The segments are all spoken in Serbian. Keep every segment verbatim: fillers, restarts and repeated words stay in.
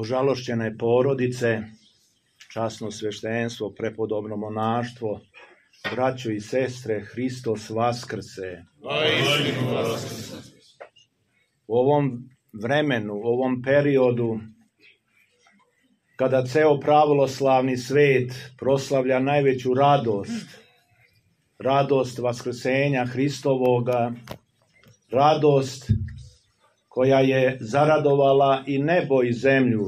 ožalošćene porodice, časno sveštenstvo, prepodobno monaštvo, braćo i sestre, Hristos vaskrse. Vaistinu vaskrse. U ovom vremenu, u ovom periodu, kada ceo pravoslavni svet proslavlja najveću radost, radost vaskrsenja Hristovoga, radost koja je zaradovala i nebo i zemlju,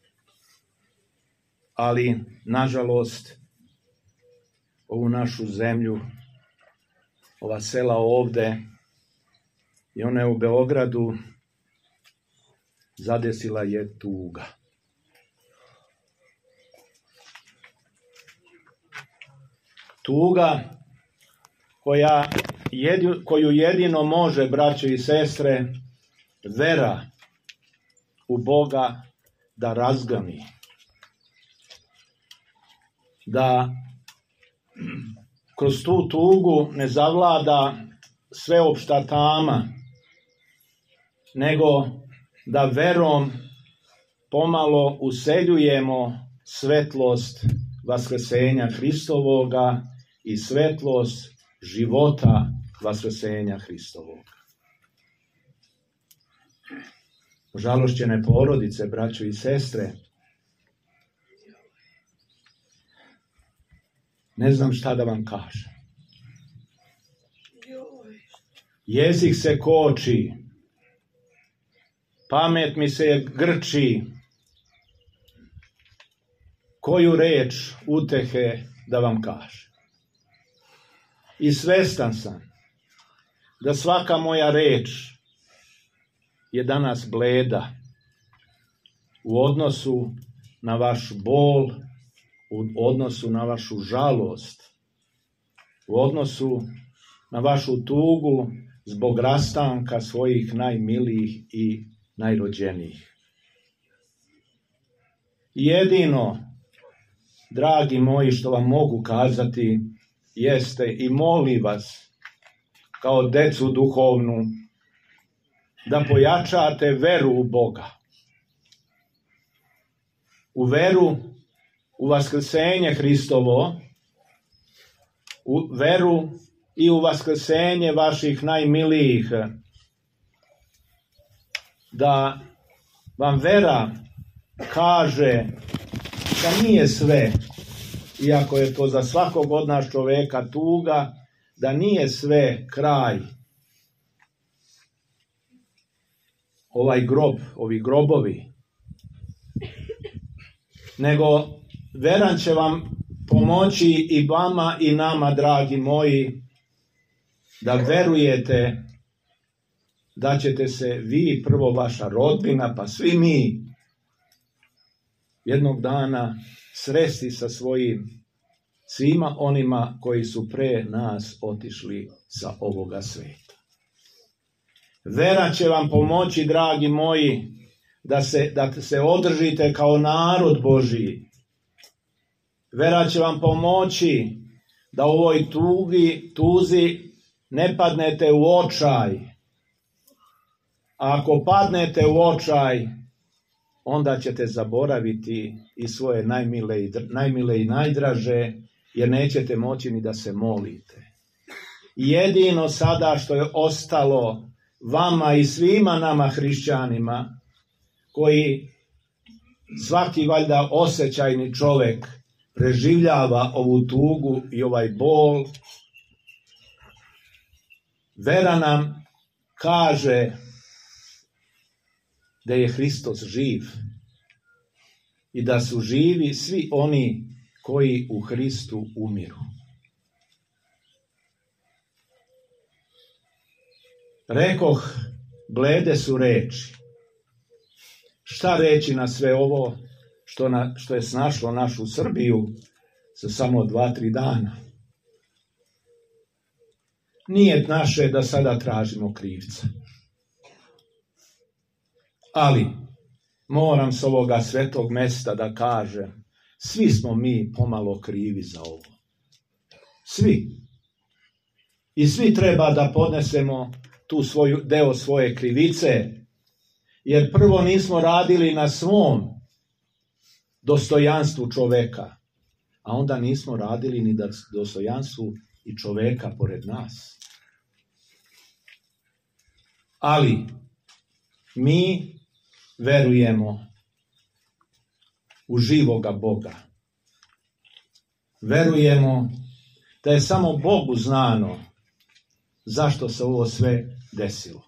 ali, nažalost, ovu našu zemlju, ova sela ovde i one u Beogradu, zadesila je tuga. Tuga koja, koju jedino može, braćo i sestre, vera u Boga da razgami. Da kroz tu tugu ne zavlada sveopšta tama, nego da verom pomalo useljujemo svetlost vaskrsenja Hristovoga i svetlost života vaskrsenja Hristovoga. Ožalošćene porodice, braćo i sestre, ne znam šta da vam kažem. Jezik se koči, pamet mi se grči, koju reč utehe da vam kažem. I svestan sam da svaka moja reč je danas bleda u odnosu na vaš bol, u odnosu na vašu žalost, u odnosu na vašu tugu zbog rastanka svojih najmilijih i najrođenijih. Jedino, dragi moji, što vam mogu kazati, jeste i molim vas, kao decu duhovnu, da pojačate veru u Boga. U veru u vaskrsenje Hristovo, u veru i u vaskrsenje vaših najmilijih, da vam vera kaže da nije sve, iako je to za svakog od nas čoveka tuga, da nije sve kraj. Ovaj grob, ovi grobovi, nego veran će vam pomoći i vama i nama, dragi moji, da verujete da ćete se vi, prvo vaša rodbina, pa svi mi, jednog dana sresti sa svojim, svima onima koji su pre nas otišli sa ovoga sveta. Vera će vam pomoći, dragi moji, da se, da se održite kao narod Božiji. Vera će vam pomoći da u ovoj tugi, tuzi ne padnete u očaj. A ako padnete u očaj, onda ćete zaboraviti i svoje najmile i, najmile i najdraže, jer nećete moći ni da se molite. Jedino sada što je ostalo vama i svima nama hrišćanima, koji svaki valjda osjećajni čovek preživljava ovu tugu i ovaj bol, vera nam kaže da je Hristos živ i da su živi svi oni koji u Hristu umiru. Rekoh, blede su reči. Šta reći na sve ovo što, na, što je snašlo našu Srbiju za samo dva, tri dana? Nije naše da sada tražimo krivca. Ali moram s ovoga svetog mesta da kažem, svi smo mi pomalo krivi za ovo. Svi. I svi treba da podnesemo tu svoju, deo svoje krivice, jer prvo nismo radili na svom dostojanstvu čoveka, a onda nismo radili ni da dostojanstvu i čoveka pored nas. Ali mi verujemo u živoga Boga. Verujemo da je samo Bogu znano zašto se ovo sve desilo.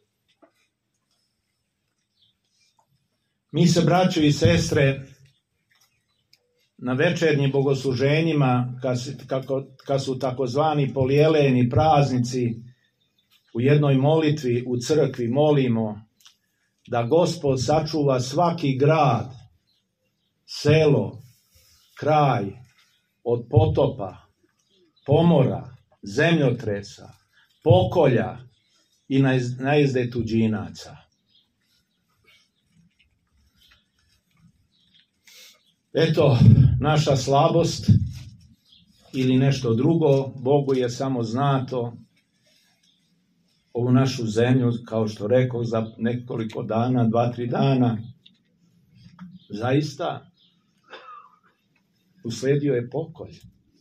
Mi se, braćo i sestre, na večernjim bogosluženjima, kad su takozvani polijeleni praznici, u jednoj molitvi u crkvi molimo da Gospod sačuva svaki grad, selo, kraj od potopa, pomora, zemljotresa, pokolja i najezde tuđinaca. Eto, naša slabost ili nešto drugo, Bogu je samo znato. Ovu našu zemlju, kao što rekao, za nekoliko dana, dva, tri dana, zaista usledio je pokolj.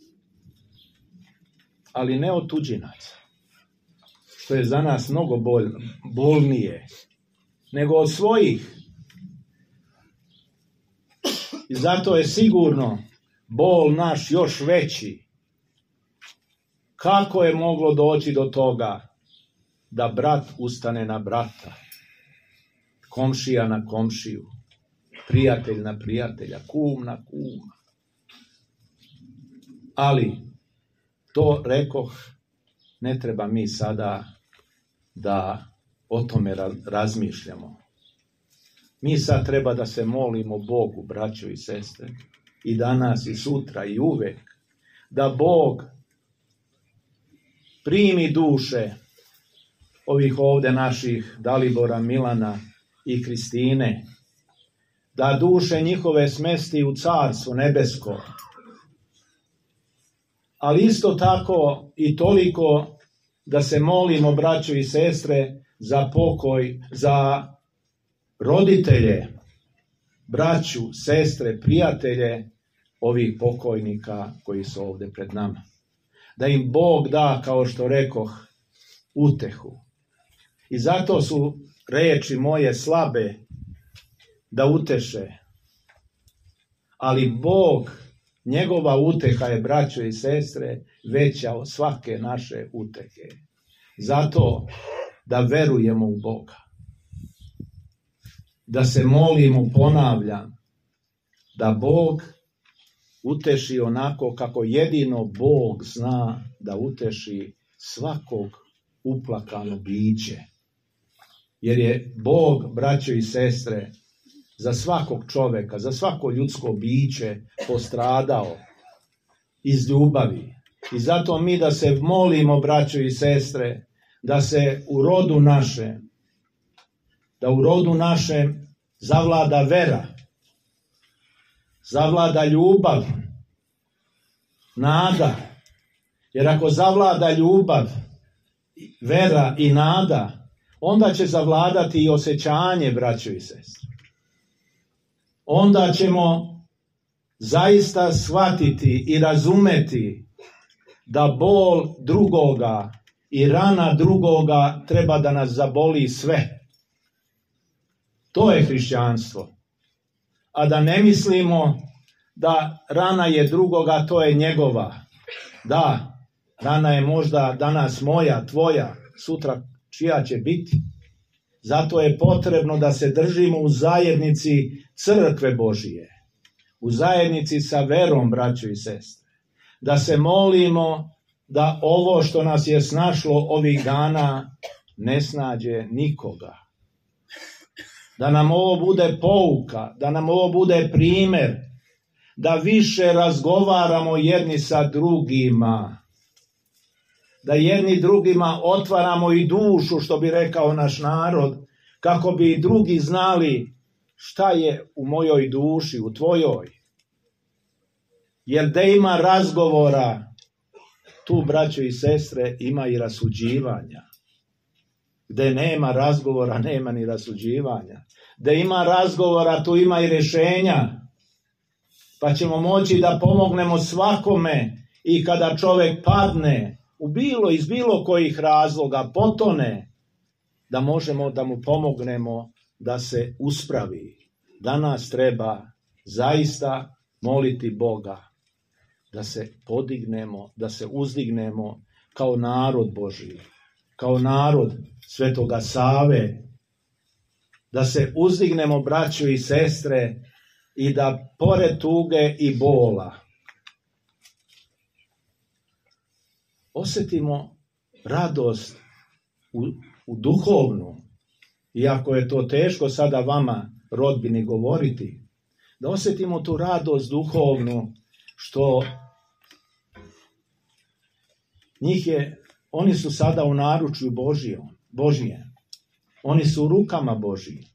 Ali ne od tuđinaca, što je za nas mnogo bol, bolnije, nego od svojih. I zato je sigurno bol naš još veći. Kako je moglo doći do toga da brat ustane na brata, komšija na komšiju, prijatelj na prijatelja, kum na kuma? Ali to, rekoh, ne treba mi sada da o tome razmišljamo. Mi sad treba da se molimo Bogu, braćo i sestre, i danas i sutra i uvek, da Bog primi duše ovih ovde naših Dalibora, Milana i Kristine, da duše njihove smesti u carstvo nebesko, ali isto tako i toliko da se molimo, braćo i sestre, za pokoj, za roditelje, braću, sestre, prijatelje ovih pokojnika koji su ovde pred nama. Da im Bog da, kao što rekoh, utehu. I zato su reči moje slabe da uteše. Ali Bog, njegova uteha je, braćo i sestre, veća od svake naše utehe. Zato da verujemo u Boga. Da se molimo, ponavljam, da Bog uteši onako kako jedino Bog zna da uteši svakog uplakano biće. Jer je Bog, braćo i sestre, za svakog čoveka, za svako ljudsko biće postradao iz ljubavi. I zato mi da se molimo, braćo i sestre, da se u rodu našem, da u rodu našem zavlada vera, zavlada ljubav, nada. Jer ako zavlada ljubav, vera i nada, onda će zavladati i osjećanje, braćo i sestre. Onda ćemo zaista shvatiti i razumeti da bol drugoga i rana drugoga treba da nas zaboli sve. To je hrišćanstvo. A da ne mislimo da rana je drugoga, to je njegova. Da, rana je možda danas moja, tvoja, sutra čija će biti. Zato je potrebno da se držimo u zajednici crkve Božije, u zajednici sa verom, braćo i sestre. Da se molimo da ovo što nas je snašlo ovih dana ne snađe nikoga. Da nam ovo bude pouka, da nam ovo bude primer, da više razgovaramo jedni sa drugima, da jedni drugima otvaramo i dušu, što bi rekao naš narod, kako bi i drugi znali šta je u mojoj duši, u tvojoj. Jer da ima razgovora, tu, braćo i sestre, ima i rasuđivanja. Gde nema razgovora, nema ni rasuđivanja. Gde ima razgovora, tu ima i rešenja. pa ćemo moći da pomognemo svakome i kada čovjek padne u bilo iz bilo kojih razloga, potone, da možemo da mu pomognemo da se uspravi. Danas treba zaista moliti Boga da se podignemo, da se uzdignemo kao narod Božji, kao narod Svetoga Save, da se uzdignemo, braćo i sestre, i da pored tuge i bola osjetimo radost u, u duhovnu, iako je to teško sada vama, rodbini, govoriti, da osjetimo tu radost duhovnu, što njih je, oni su sada u naručju Božijom, Božije. Oni su u rukama Božijim.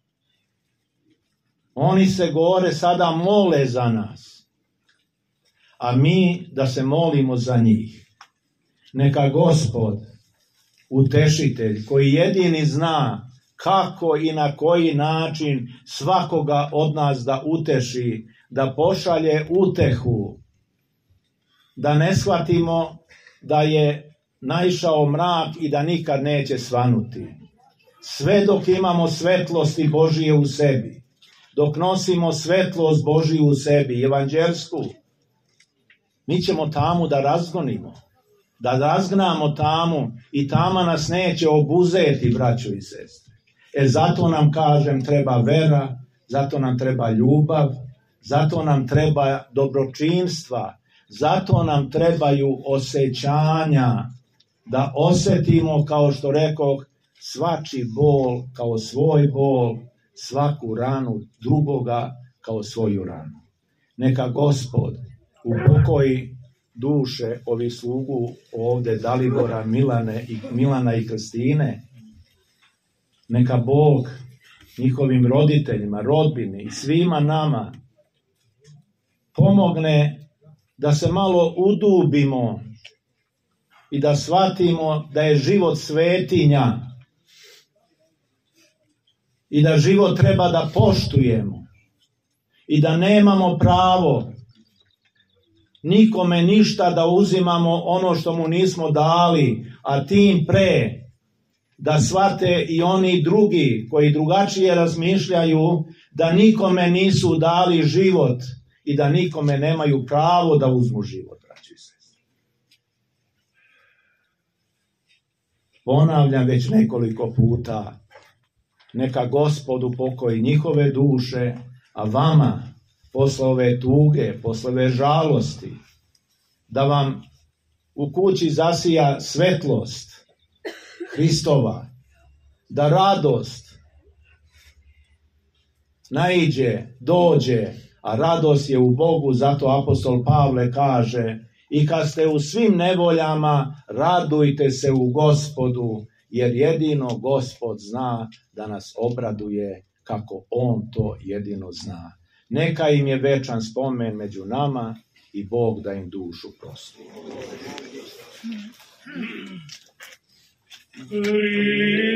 Oni se gore sada mole za nas, a mi da se molimo za njih. Neka Gospod, utešitelj, koji jedini zna kako i na koji način svakoga od nas da uteši, da pošalje utehu, da ne shvatimo da je naišao mrak i da nikad neće svanuti. Sve dok imamo svetlosti Božije u sebi, dok nosimo svetlost Božiju u sebi, evanđelsku, mi ćemo tamu da razgonimo, da razgnamo tamu i tama nas neće obuzeti, braćo i sestre. E zato nam, kažem, treba vera, zato nam treba ljubav, zato nam treba dobročinstva, zato nam trebaju osjećanja, da osjetimo, kao što rekoh, svači bol kao svoj bol, svaku ranu drugoga kao svoju ranu. Neka Gospod upokoji duše ovih slugu ovde, Dalibora, Milane i, Milana i Kristine. Neka Bog njihovim roditeljima, rodbini i svima nama pomogne da se malo udubimo i da shvatimo da je život svetinja i da život treba da poštujemo i da nemamo pravo nikome ništa da uzimamo ono što mu nismo dali, a tim pre da shvate i oni drugi koji drugačije razmišljaju da nikome nisu dali život i da nikome nemaju pravo da uzmu život. Ponavljam već nekoliko puta, neka Gospod upokoji njihove duše, a vama, posle ove tuge, posle ove žalosti, da vam u kući zasija svetlost Hristova, da radost naiđe, dođe, a radost je u Bogu, zato apostol Pavle kaže: i kad ste u svim nevoljama, radujte se u Gospodu, jer jedino Gospod zna da nas obraduje kako On to jedino zna. Neka im je večan spomen među nama i Bog da im dušu prosti.